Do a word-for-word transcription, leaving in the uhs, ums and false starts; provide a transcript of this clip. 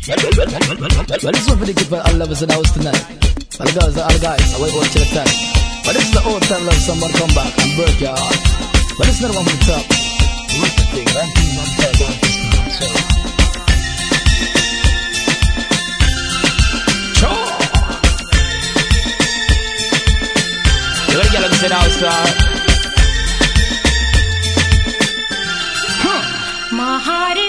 Well, well, well, well, well, this one for the kid for all lovers in the house tonight. All the girls, all the guys, I wait till the time. But this is the old time love, someone come back and break your heart. But this is not one from the top. What's the thing? One thing, one time, one thing. So. Sure. You wanna get up to the house, star? My heart is